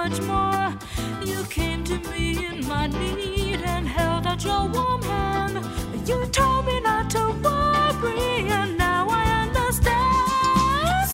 much more. You came to me in my need.